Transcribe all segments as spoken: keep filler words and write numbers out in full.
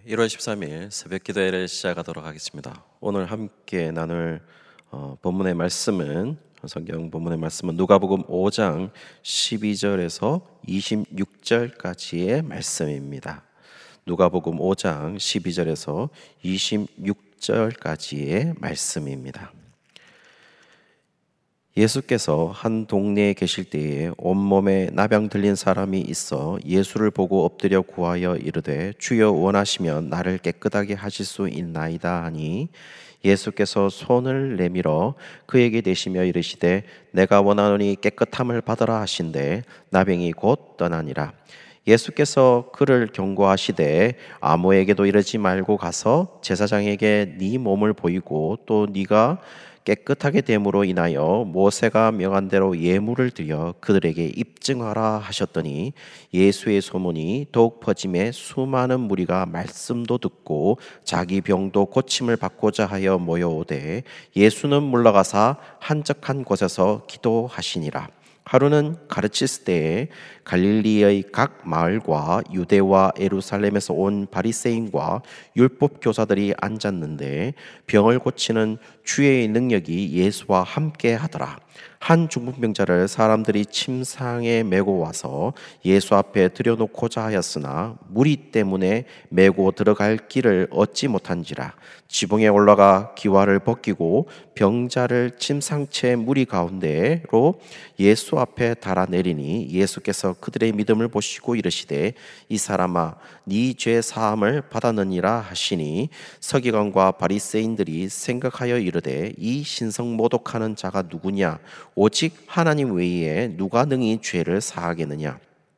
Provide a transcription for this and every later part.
일월 십삼일 새벽 기도회를 시작하도록 하겠습니다. 오늘 함께 나눌 어, 본문의 말씀은 성경 본문의 말씀은 누가복음 오장 십이절에서 이십육절까지의 말씀입니다. 누가복음 오장 십이절에서 이십육절까지의 말씀입니다. 예수께서 한 동네에 계실 때에 온몸에 나병 들린 사람이 있어 예수를 보고 엎드려 구하여 이르되 주여 원하시면 나를 깨끗하게 하실 수 있나이다 하니 예수께서 손을 내밀어 그에게 대시며 이르시되 내가 원하노니 깨끗함을 받으라 하신대 나병이 곧 떠나니라. 예수께서 그를 경고하시되 아무에게도 이르지 말고 가서 제사장에게 네 몸을 보이고 또 네가 깨끗하게 됨으로 인하여 모세가 명한 대로 예물을 드려 그들에게 입증하라 하셨더니 예수의 소문이 더욱 퍼짐에 수많은 무리가 말씀도 듣고 자기 병도 고침을 받고자 하여 모여오되 예수는 물러가사 한적한 곳에서 기도하시니라. 하루는 가르치실 때에 갈릴리의 각 마을과 유대와 예루살렘에서 온 바리새인과 율법 교사들이 앉았는데 병을 고치는 주의 능력이 예수와 함께 하더라. 한 중풍병자를 사람들이 침상에 메고 와서 예수 앞에 들여놓고자 하였으나 무리 때문에 메고 들어갈 길을 얻지 못한지라. 지붕에 올라가 기와를 벗기고 병자를 침상채 무리 가운데로 예수 앞에 달아내리니 예수께서 그들의 믿음을 보시고 이르시되 이 사람아 네 죄 사함을 받았느니라 하시니 서기관과 바리새인들이 생각하여 이르되 이 신성모독하는 자가 누구냐 오직 하나님 외에 누가 능히 죄를 사하겠느냐.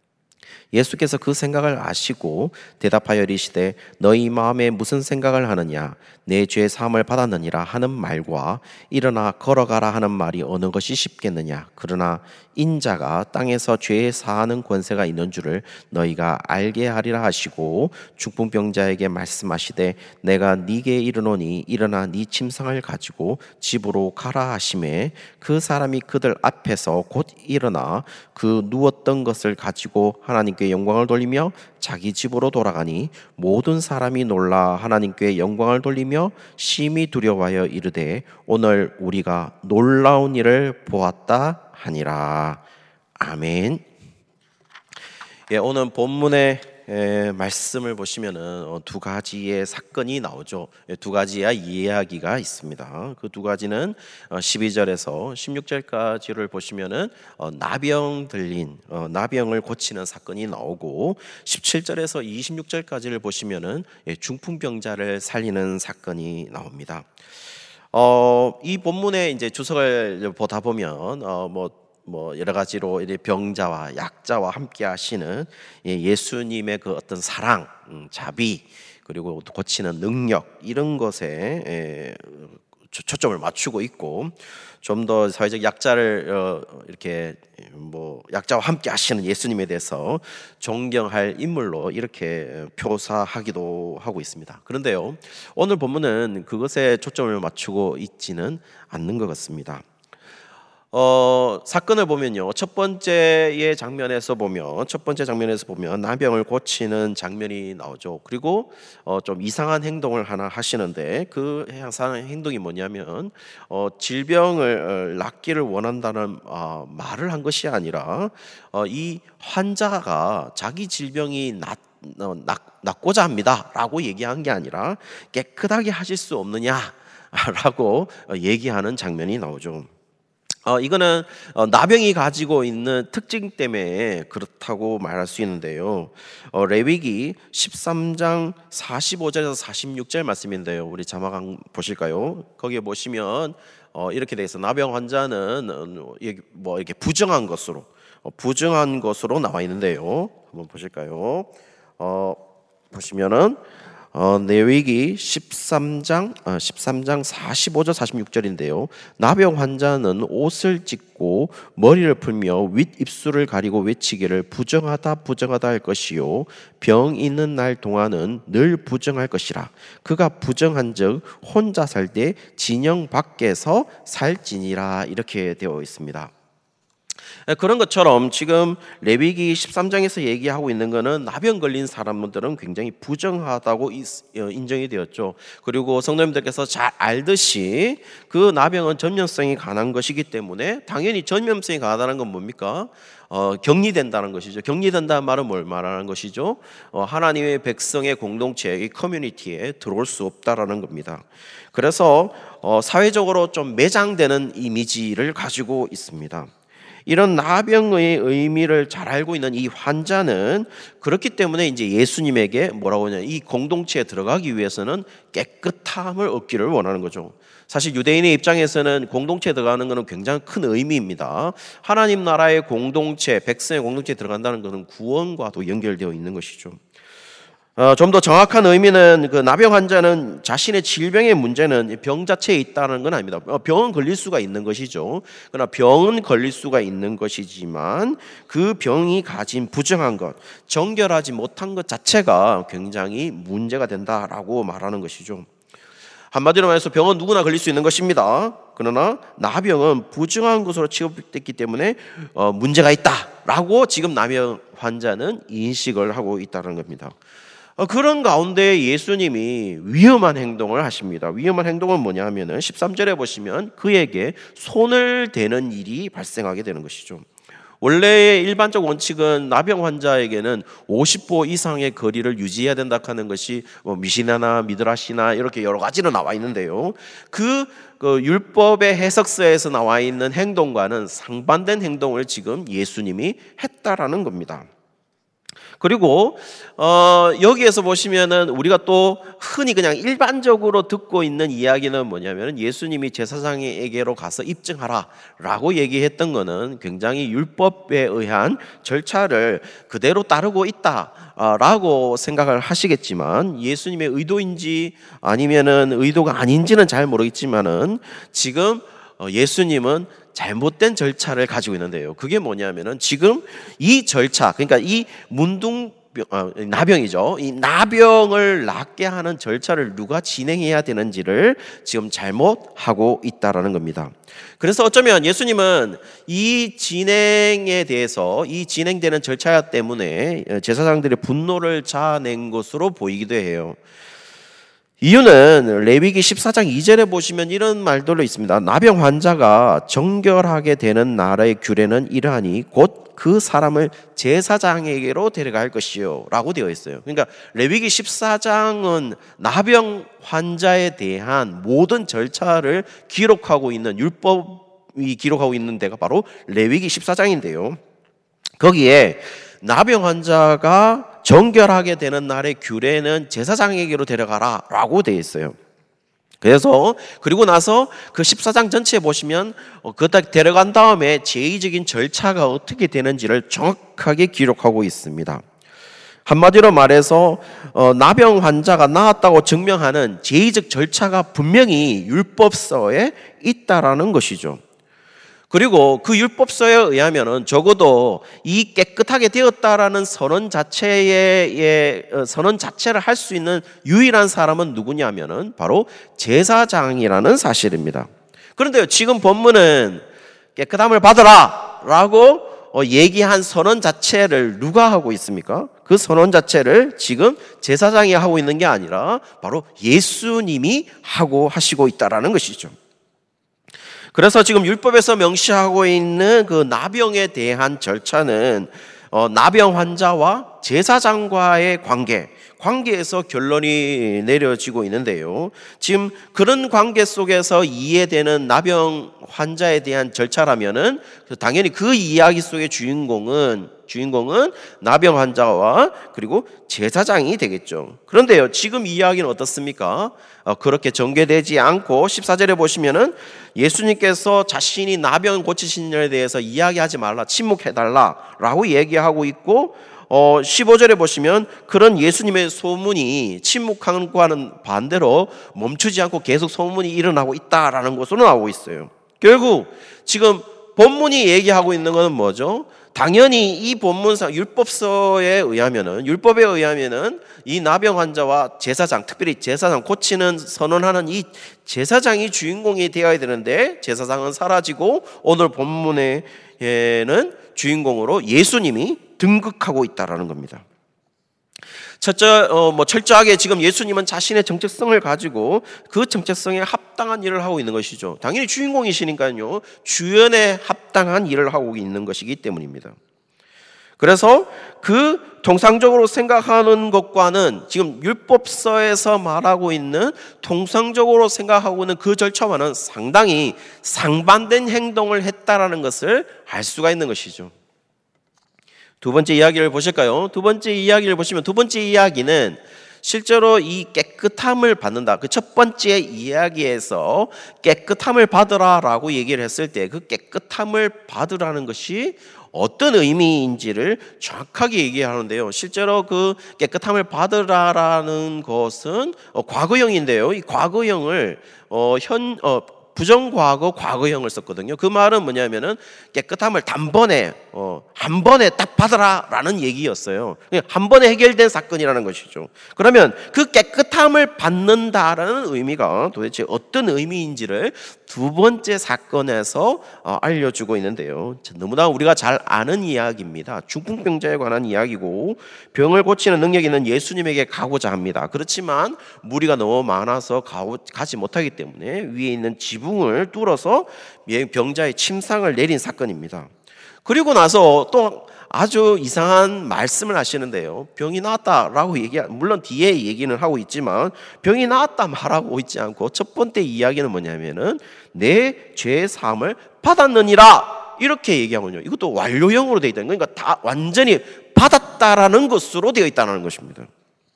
예수께서 그 생각을 아시고 대답하여 이르시되 너희 마음에 무슨 생각을 하느냐 내 죄 사함을 받았느니라 하는 말과 일어나 걸어가라 하는 말이 어느 것이 쉽겠느냐. 그러나 인자가 땅에서 죄 사하는 권세가 있는 줄을 너희가 알게 하리라 하시고 중풍병자에게 말씀하시되 내가 네게 이르노니 일어나 네 침상을 가지고 집으로 가라 하시매 그 사람이 그들 앞에서 곧 일어나 그 누웠던 것을 가지고 하나님께 영광을 돌리며 자기 집으로 돌아가니 모든 사람이 놀라 하나님께 영광을 돌리며 심히 두려워하여 이르되 오늘 우리가 놀라운 일을 보았다 하니라. 아멘. 예, 오늘 본문의 에, 말씀을 보시면은 어, 두 가지의 사건이 나오죠. 예, 두 가지의 이야기가 있습니다. 그 두 가지는 어, 십이절에서 십육절까지를 보시면은 어, 나병 들린 어, 나병을 고치는 사건이 나오고 십칠절에서 이십육절까지를 보시면은 예, 중풍병자를 살리는 사건이 나옵니다. 어, 이 본문의 이제 주석을 보다 보면 어, 뭐 뭐 여러 가지로 병자와 약자와 함께 하시는 예수님의 그 어떤 사랑, 자비, 그리고 고치는 능력 이런 것에 초점을 맞추고 있고 좀 더 사회적 약자를 이렇게 뭐 약자와 함께 하시는 예수님에 대해서 존경할 인물로 이렇게 표사하기도 하고 있습니다. 그런데요, 오늘 본문은 그것에 초점을 맞추고 있지는 않는 것 같습니다. 어, 사건을 보면요, 첫 번째의 장면에서 보면 첫 번째 장면에서 보면 나병을 고치는 장면이 나오죠. 그리고 어, 좀 이상한 행동을 하나 하시는데 그 이상한 행동이 뭐냐면 어, 질병을 낫기를 원한다는 어, 말을 한 것이 아니라 어, 이 환자가 자기 질병이 낫 어, 낫, 낫고자 합니다 라고 얘기한 게 아니라 깨끗하게 하실 수 없느냐 라고 얘기하는 장면이 나오죠. 어, 이거는 어, 나병이 가지고 있는 특징 때문에 그렇다고 말할 수 있는데요. 어, 레위기 십삼장 사십오절에서 사십육절 말씀인데요. 우리 자막 한번 보실까요? 거기에 보시면 어, 이렇게 돼 있어. 나병 환자는 어, 뭐 이렇게 부정한 것으로 어, 부정한 것으로 나와 있는데요. 한번 보실까요? 어, 보시면은. 어, 레위기 십삼장 어, 십삼장 사십오절 사십육절인데요. 나병 환자는 옷을 찢고 머리를 풀며 윗입술을 가리고 외치기를 부정하다 부정하다 할 것이요 병 있는 날 동안은 늘 부정할 것이라. 그가 부정한즉 혼자 살 때 진영 밖에서 살지니라. 이렇게 되어 있습니다. 그런 것처럼 지금 레위기 십삼 장에서 얘기하고 있는 거는 나병 걸린 사람들은 굉장히 부정하다고 인정이 되었죠. 그리고 성도님들께서 잘 알듯이 그 나병은 전염성이 강한 것이기 때문에 당연히 전염성이 강하다는 건 뭡니까? 어, 격리된다는 것이죠. 격리된다는 말은 뭘 말하는 것이죠? 어, 하나님의 백성의 공동체, 이 커뮤니티에 들어올 수 없다라는 겁니다. 그래서 어, 사회적으로 좀 매장되는 이미지를 가지고 있습니다. 이런 나병의 의미를 잘 알고 있는 이 환자는 그렇기 때문에 이제 예수님에게 뭐라고 하냐, 이 공동체에 들어가기 위해서는 깨끗함을 얻기를 원하는 거죠. 사실 유대인의 입장에서는 공동체에 들어가는 것은 굉장히 큰 의미입니다. 하나님 나라의 공동체, 백성의 공동체에 들어간다는 것은 구원과도 연결되어 있는 것이죠. 어, 좀 더 정확한 의미는 그 나병 환자는 자신의 질병의 문제는 병 자체에 있다는 건 아닙니다. 병은 걸릴 수가 있는 것이죠. 그러나 병은 걸릴 수가 있는 것이지만 그 병이 가진 부정한 것, 정결하지 못한 것 자체가 굉장히 문제가 된다라고 말하는 것이죠. 한마디로 말해서 병은 누구나 걸릴 수 있는 것입니다. 그러나 나병은 부정한 것으로 취급됐기 때문에 어, 문제가 있다라고 지금 나병 환자는 인식을 하고 있다는 겁니다. 그런 가운데 예수님이 위험한 행동을 하십니다. 위험한 행동은 뭐냐 하면은 십삼 절에 보시면 그에게 손을 대는 일이 발생하게 되는 것이죠. 원래 일반적 원칙은 나병 환자에게는 오십 보 이상의 거리를 유지해야 된다 하는 것이 뭐 미시나나 미드라시나 이렇게 여러 가지로 나와 있는데요. 그, 그 율법의 해석서에서 나와 있는 행동과는 상반된 행동을 지금 예수님이 했다라는 겁니다. 그리고 어, 여기에서 보시면은 우리가 또 흔히 그냥 일반적으로 듣고 있는 이야기는 뭐냐면 예수님이 제사장에게로 가서 입증하라라고 얘기했던 거는 굉장히 율법에 의한 절차를 그대로 따르고 있다라고 생각을 하시겠지만 예수님의 의도인지 아니면은 의도가 아닌지는 잘 모르겠지만은 지금 예수님은 잘못된 절차를 가지고 있는데요. 그게 뭐냐면은 지금 이 절차, 그러니까 이 문둥 어, 나병이죠. 이 나병을 낫게 하는 절차를 누가 진행해야 되는지를 지금 잘못하고 있다라는 겁니다. 그래서 어쩌면 예수님은 이 진행에 대해서 이 진행되는 절차 때문에 제사장들의 분노를 자아낸 것으로 보이기도 해요. 이유는 레위기 십사 장 이 절에 보시면 이런 말들로 있습니다. 나병 환자가 정결하게 되는 날의 규례는 이러하니 곧 그 사람을 제사장에게로 데려갈 것이요 라고 되어 있어요. 그러니까 레위기 십사 장은 나병 환자에 대한 모든 절차를 기록하고 있는 율법이 기록하고 있는 데가 바로 레위기 십사 장인데요. 거기에 나병 환자가 정결하게 되는 날의 규례는 제사장에게로 데려가라 라고 되어 있어요. 그래서 그리고 나서 그 십사 장 전체에 보시면 그다 데려간 다음에 제의적인 절차가 어떻게 되는지를 정확하게 기록하고 있습니다. 한마디로 말해서 어, 나병 환자가 나았다고 증명하는 제의적 절차가 분명히 율법서에 있다라는 것이죠. 그리고 그 율법서에 의하면은 적어도 이 깨끗하게 되었다라는 선언 자체의 선언 자체를 할 수 있는 유일한 사람은 누구냐면은 바로 제사장이라는 사실입니다. 그런데 지금 본문은 깨끗함을 받으라라고 얘기한 선언 자체를 누가 하고 있습니까? 그 선언 자체를 지금 제사장이 하고 있는 게 아니라 바로 예수님이 하고 하시고 있다라는 것이죠. 그래서 지금 율법에서 명시하고 있는 그 나병에 대한 절차는 어, 나병 환자와 제사장과의 관계, 관계에서 결론이 내려지고 있는데요. 지금 그런 관계 속에서 이해되는 나병 환자에 대한 절차라면은 당연히 그 이야기 속의 주인공은 주인공은 나병 환자와 그리고 제사장이 되겠죠. 그런데요, 지금 이야기는 어떻습니까? 어, 그렇게 전개되지 않고 십사 절에 보시면은 예수님께서 자신이 나병 고치신 일에 대해서 이야기하지 말라, 침묵해달라라고 얘기하고 있고, 어, 십오 절에 보시면 그런 예수님의 소문이 침묵하는 것과는 반대로 멈추지 않고 계속 소문이 일어나고 있다라는 것으로 나오고 있어요. 결국 지금 본문이 얘기하고 있는 것은 뭐죠? 당연히 이 본문상 율법서에 의하면은 율법에 의하면은 이 나병 환자와 제사장, 특별히 제사장 고치는 선언하는 이 제사장이 주인공이 되어야 되는데 제사장은 사라지고 오늘 본문에 주인공으로 예수님이 등극하고 있다라는 겁니다. 첫째, 어, 뭐 철저하게 지금 예수님은 자신의 정체성을 가지고 그 정체성에 합당한 일을 하고 있는 것이죠. 당연히 주인공이시니까요. 주연에 합당한 일을 하고 있는 것이기 때문입니다. 그래서 그 통상적으로 생각하는 것과는 지금 율법서에서 말하고 있는 통상적으로 생각하고 있는 그 절차와는 상당히 상반된 행동을 했다라는 것을 알 수가 있는 것이죠. 두 번째 이야기를 보실까요? 두 번째 이야기를 보시면 두 번째 이야기는 실제로 이 깨끗함을 받는다. 그 첫 번째 이야기에서 깨끗함을 받으라라고 얘기를 했을 때 그 깨끗함을 받으라는 것이 어떤 의미인지를 정확하게 얘기하는데요. 실제로 그 깨끗함을 받으라라는 것은 과거형인데요. 이 과거형을 어, 현 어, 부정과거 과거형을 썼거든요. 그 말은 뭐냐면은 깨끗함을 단번에 어, 한 번에 딱 받으라라는 얘기였어요. 한 번에 해결된 사건이라는 것이죠. 그러면 그 깨끗함을 받는다라는 의미가 도대체 어떤 의미인지를 두 번째 사건에서 어, 알려주고 있는데요. 너무나 우리가 잘 아는 이야기입니다. 중풍병자에 관한 이야기고 병을 고치는 능력이 있는 예수님에게 가고자 합니다. 그렇지만 무리가 너무 많아서 가고, 가지 못하기 때문에 위에 있는 지붕을 뚫어서 병자의 침상을 내린 사건입니다. 그리고 나서 또 아주 이상한 말씀을 하시는데요. 병이 나았다라고 얘기, 물론 뒤에 얘기는 하고 있지만 병이 나았다 말하고 있지 않고 첫 번째 이야기는 뭐냐면은 내 죄 사함을 받았느니라 이렇게 얘기하거든요. 이것도 완료형으로 되어 있다는 거니까 다 완전히 받았다라는 것으로 되어 있다는 것입니다.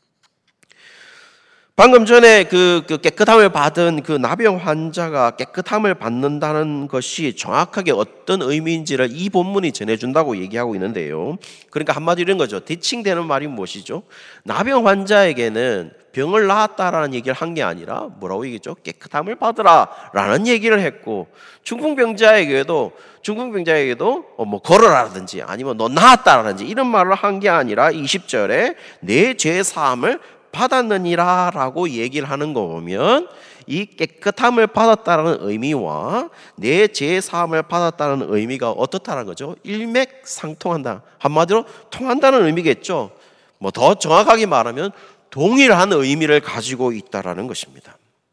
방금 전에 그, 그 깨끗함을 받은 그 나병 환자가 깨끗함을 받는다는 것이 정확하게 어떤 의미인지를 이 본문이 전해준다고 얘기하고 있는데요. 그러니까 한마디로 이런 거죠. 대칭되는 말이 무엇이죠? 나병 환자에게는 병을 낳았다라는 얘기를 한 게 아니라 뭐라고 얘기했죠? 깨끗함을 받으라라는 얘기를 했고, 중풍병자에게도 중풍병자에게도 뭐 걸어라든지 아니면 너 나았다라든지 이런 말을 한 게 아니라 이십 절에 내 죄 사함을 받았느니라 라고 얘기를 하는 거 보면 이 깨끗함을 받았다는 의미와 내 죄 사함을 받았다는 의미가 어떻다는 거죠? 일맥상통한다. 한마디로 통한다는 의미겠죠. 뭐 더 정확하게 말하면 동일한 의미를 가지고 있다라는 것입니다.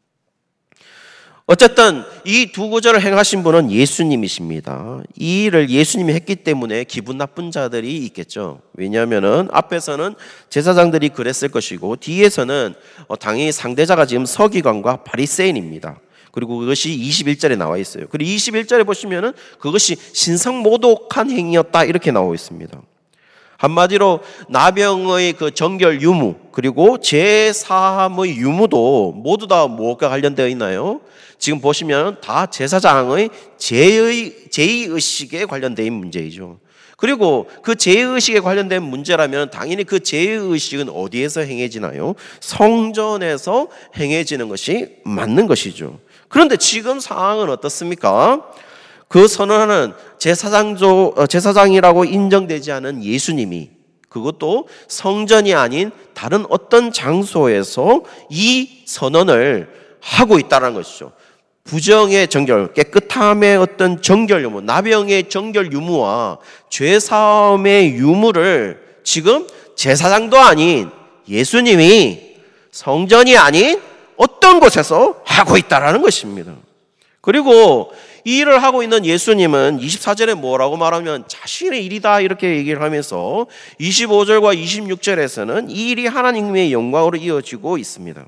어쨌든 이 두 구절을 행하신 분은 예수님이십니다. 이 일을 예수님이 했기 때문에 기분 나쁜 자들이 있겠죠. 왜냐하면은 앞에서는 제사장들이 그랬을 것이고 뒤에서는 당연히 상대자가 지금 서기관과 바리새인입니다. 그리고 그것이 이십일 절에 나와 있어요. 그리고 이십일 절에 보시면은 그것이 신성모독한 행위였다 이렇게 나와 있습니다. 한마디로 나병의 그 정결 유무 그리고 제사함의 유무도 모두 다 무엇과 관련되어 있나요? 지금 보시면 다 제사장의 제의, 제의의식에 관련된 문제이죠. 그리고 그 제의의식에 관련된 문제라면 당연히 그 제의의식은 어디에서 행해지나요? 성전에서 행해지는 것이 맞는 것이죠. 그런데 지금 상황은 어떻습니까? 그 선언하는 제사장조, 제사장이라고 인정되지 않은 예수님이 그것도 성전이 아닌 다른 어떤 장소에서 이 선언을 하고 있다는 것이죠. 부정의 정결, 깨끗함의 어떤 정결 유무, 나병의 정결 유무와 죄사함의 유무를 지금 제사장도 아닌 예수님이 성전이 아닌 어떤 곳에서 하고 있다는 것입니다. 그리고 이 일을 하고 있는 예수님은 이십사 절에 뭐라고 말하면 자신의 일이다 이렇게 얘기를 하면서 이십오 절과 이십육 절에서는 이 일이 하나님의 영광으로 이어지고 있습니다.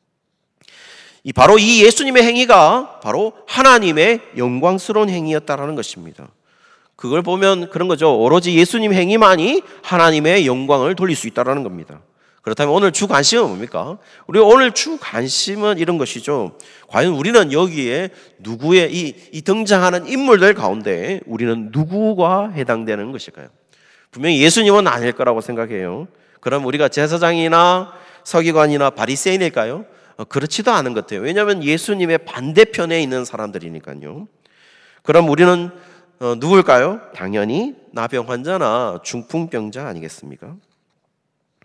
이 바로 이 예수님의 행위가 바로 하나님의 영광스러운 행위였다라는 것입니다. 그걸 보면 그런 거죠. 오로지 예수님 행위만이 하나님의 영광을 돌릴 수 있다라는 겁니다. 그렇다면 오늘 주 관심은 뭡니까? 우리 오늘 주 관심은 이런 것이죠. 과연 우리는 여기에 누구의 이, 이 등장하는 인물들 가운데 우리는 누구가 해당되는 것일까요? 분명히 예수님은 아닐 거라고 생각해요. 그럼 우리가 제사장이나 서기관이나 바리새인일까요? 어, 그렇지도 않은 것 같아요. 왜냐하면 예수님의 반대편에 있는 사람들이니까요. 그럼 우리는 어, 누굴까요? 당연히 나병 환자나 중풍병자 아니겠습니까?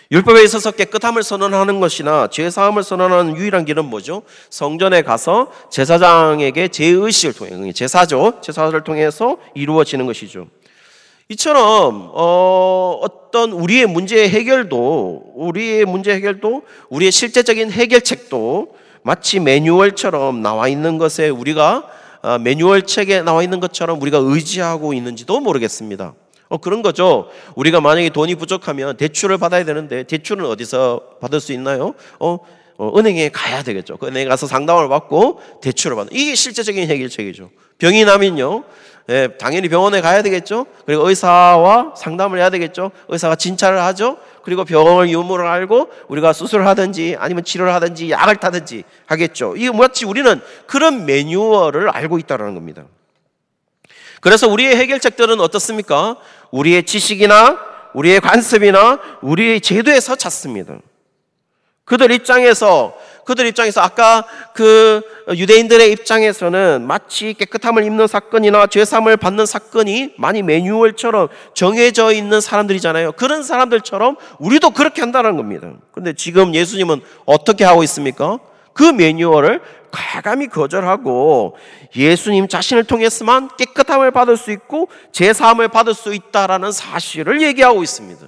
율법에 있어서 깨끗함을 선언하는 것이나 죄사함을 선언하는 유일한 길은 뭐죠? 성전에 가서 제사장에게 제의식을 통해, 제사죠. 제사를 통해서 이루어지는 것이죠. 이처럼 어, 어떤 우리의 문제 해결도 우리의 문제 해결도 우리의 실제적인 해결책도 마치 매뉴얼처럼 나와 있는 것에 우리가 어, 매뉴얼 책에 나와 있는 것처럼 우리가 의지하고 있는지도 모르겠습니다. 어, 그런 거죠. 우리가 만약에 돈이 부족하면 대출을 받아야 되는데 대출은 어디서 받을 수 있나요? 어, 어 은행에 가야 되겠죠. 그 은행에 가서 상담을 받고 대출을 받는, 이게 실제적인 해결책이죠. 병이 나면요, 예, 당연히 병원에 가야 되겠죠. 그리고 의사와 상담을 해야 되겠죠. 의사가 진찰을 하죠. 그리고 병을 유무를 알고 우리가 수술을 하든지 아니면 치료를 하든지 약을 타든지 하겠죠. 이게 마치 우리는 그런 매뉴얼을 알고 있다는 겁니다. 그래서 우리의 해결책들은 어떻습니까? 우리의 지식이나 우리의 관습이나 우리의 제도에서 찾습니다. 그들 입장에서 그들 입장에서 아까 그 유대인들의 입장에서는 마치 깨끗함을 입는 사건이나 죄사함을 받는 사건이 많이 매뉴얼처럼 정해져 있는 사람들이잖아요. 그런 사람들처럼 우리도 그렇게 한다는 겁니다. 그런데 지금 예수님은 어떻게 하고 있습니까? 그 매뉴얼을 과감히 거절하고 예수님 자신을 통해서만 깨끗함을 받을 수 있고 제사함을 받을 수 있다라는 사실을 얘기하고 있습니다.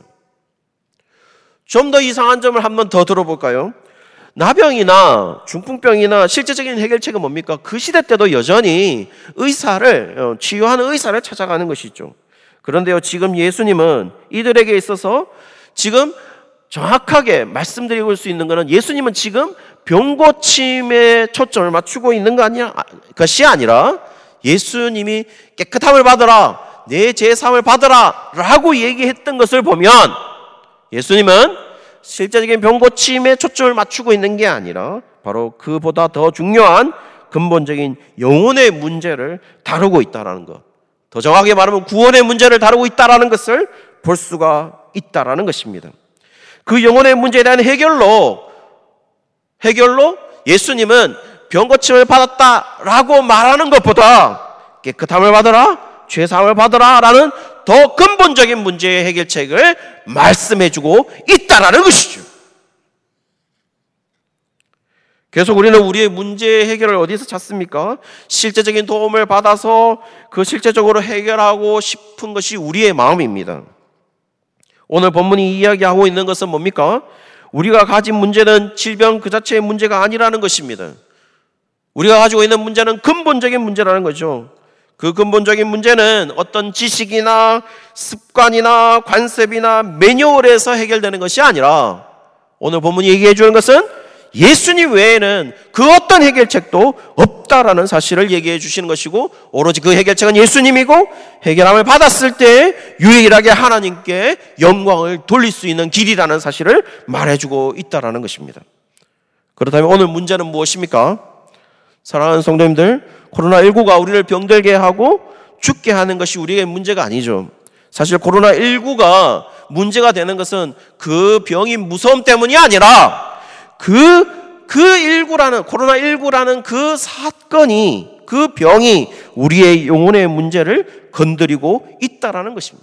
좀 더 이상한 점을 한번 더 들어볼까요? 나병이나 중풍병이나 실제적인 해결책은 뭡니까? 그 시대 때도 여전히 의사를, 치유하는 의사를 찾아가는 것이죠. 그런데요, 지금 예수님은 이들에게 있어서 지금 정확하게 말씀드리고 수 있는 것은, 예수님은 지금 병고침에 초점을 맞추고 있는 거 아니야, 것이 아니라 예수님이 깨끗함을 받으라, 내 제사함을 받으라 라고 얘기했던 것을 보면 예수님은 실제적인 병고침에 초점을 맞추고 있는 게 아니라 바로 그보다 더 중요한 근본적인 영혼의 문제를 다루고 있다는 것, 더 정확하게 말하면 구원의 문제를 다루고 있다는 것을 볼 수가 있다는 것입니다. 그 영혼의 문제에 대한 해결로 해결로 예수님은 병고침을 받았다라고 말하는 것보다 깨끗함을 받으라, 죄사함을 받으라 라는 더 근본적인 문제의 해결책을 말씀해주고 있다라는 것이죠. 계속 우리는 우리의 문제 해결을 어디서 찾습니까? 실제적인 도움을 받아서 그 실제적으로 해결하고 싶은 것이 우리의 마음입니다. 오늘 본문이 이야기하고 있는 것은 뭡니까? 우리가 가진 문제는 질병 그 자체의 문제가 아니라는 것입니다. 우리가 가지고 있는 문제는 근본적인 문제라는 거죠. 그 근본적인 문제는 어떤 지식이나 습관이나 관습이나 매뉴얼에서 해결되는 것이 아니라 오늘 본문이 얘기해 주는 것은 예수님 외에는 그 어떤 해결책도 없다라는 사실을 얘기해 주시는 것이고, 오로지 그 해결책은 예수님이고 해결함을 받았을 때 유일하게 하나님께 영광을 돌릴 수 있는 길이라는 사실을 말해주고 있다라는 것입니다. 그렇다면 오늘 문제는 무엇입니까? 사랑하는 성도님들, 코로나십구가 우리를 병들게 하고 죽게 하는 것이 우리의 문제가 아니죠. 사실 코로나십구가 문제가 되는 것은 그 병이 무서움 때문이 아니라 그, 그 일구라는, 코로나십구라는 그 사건이, 그 병이 우리의 영혼의 문제를 건드리고 있다라는 것입니다.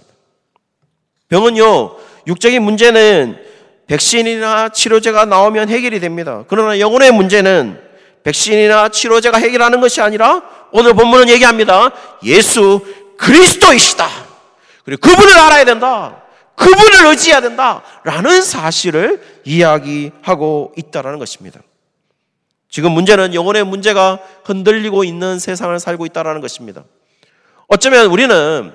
병은요, 육적인 문제는 백신이나 치료제가 나오면 해결이 됩니다. 그러나 영혼의 문제는 백신이나 치료제가 해결하는 것이 아니라 오늘 본문은 얘기합니다. 예수 그리스도이시다. 그리고 그분을 알아야 된다. 그분을 의지해야 된다라는 사실을 이야기하고 있다는 것입니다. 지금 문제는 영혼의 문제가 흔들리고 있는 세상을 살고 있다는 것입니다. 어쩌면 우리는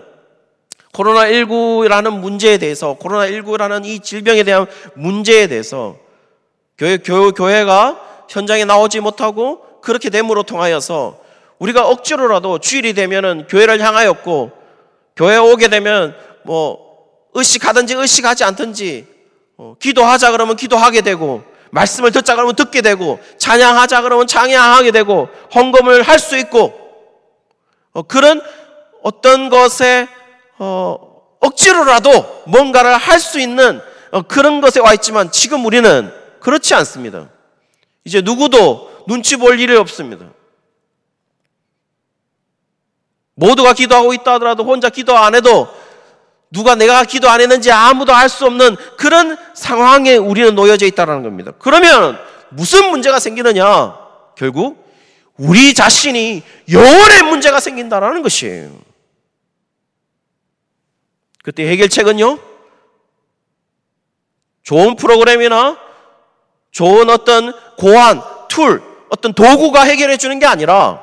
코로나십구라는 문제에 대해서, 코로나십구라는 이 질병에 대한 문제에 대해서 교회, 교, 교회가 현장에 나오지 못하고 그렇게 됨으로 통하여서 우리가 억지로라도 주일이 되면은 교회를 향하였고, 교회에 오게 되면 뭐 의식하든지 의식하지 않든지, 어, 기도하자 그러면 기도하게 되고, 말씀을 듣자 그러면 듣게 되고, 찬양하자 그러면 찬양하게 되고, 헌금을 할 수 있고, 어, 그런 어떤 것에 어, 억지로라도 뭔가를 할 수 있는 어, 그런 것에 와 있지만, 지금 우리는 그렇지 않습니다. 이제 누구도 눈치 볼 일이 없습니다. 모두가 기도하고 있다 하더라도 혼자 기도 안 해도 누가 내가 기도 안 했는지 아무도 알 수 없는 그런 상황에 우리는 놓여져 있다는 겁니다. 그러면 무슨 문제가 생기느냐? 결국 우리 자신이 영혼의 문제가 생긴다는 것이에요. 그때 해결책은요, 좋은 프로그램이나 좋은 어떤 고안, 툴, 어떤 도구가 해결해 주는 게 아니라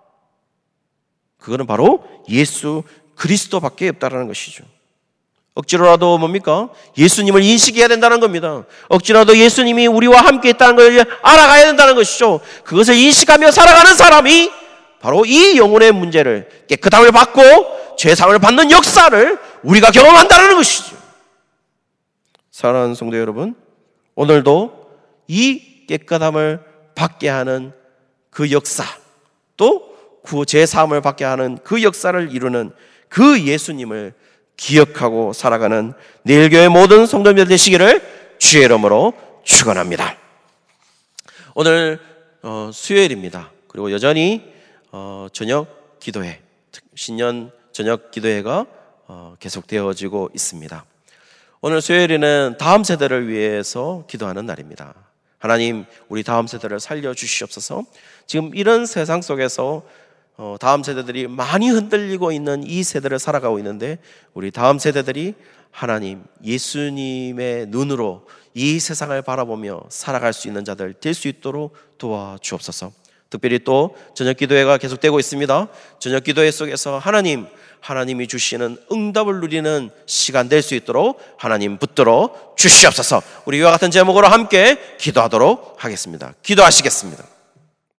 그거는 바로 예수 그리스도밖에 없다는 것이죠. 억지로라도 뭡니까? 예수님을 인식해야 된다는 겁니다. 억지로라도 예수님이 우리와 함께 있다는 걸 알아가야 된다는 것이죠. 그것을 인식하며 살아가는 사람이 바로 이 영혼의 문제를, 깨끗함을 받고 죄사함을 받는 역사를 우리가 경험한다는 것이죠. 사랑하는 성도 여러분, 오늘도 이 깨끗함을 받게 하는 그 역사, 또 그 죄사함을 받게 하는 그 역사를 이루는 그 예수님을 기억하고 살아가는 내일교회 모든 성도님들 되시기를 주의 이름으로 축원합니다. 오늘 어, 수요일입니다. 그리고 여전히 어, 저녁 기도회, 신년 저녁 기도회가 어, 계속되어지고 있습니다. 오늘 수요일에는 다음 세대를 위해서 기도하는 날입니다. 하나님, 우리 다음 세대를 살려주시옵소서. 지금 이런 세상 속에서 어, 다음 세대들이 많이 흔들리고 있는 이 세대를 살아가고 있는데, 우리 다음 세대들이 하나님, 예수님의 눈으로 이 세상을 바라보며 살아갈 수 있는 자들 될 수 있도록 도와주옵소서. 특별히 또 저녁 기도회가 계속되고 있습니다. 저녁 기도회 속에서 하나님, 하나님이 주시는 응답을 누리는 시간 될 수 있도록 하나님 붙들어 주시옵소서. 우리 이와 같은 제목으로 함께 기도하도록 하겠습니다. 기도하시겠습니다.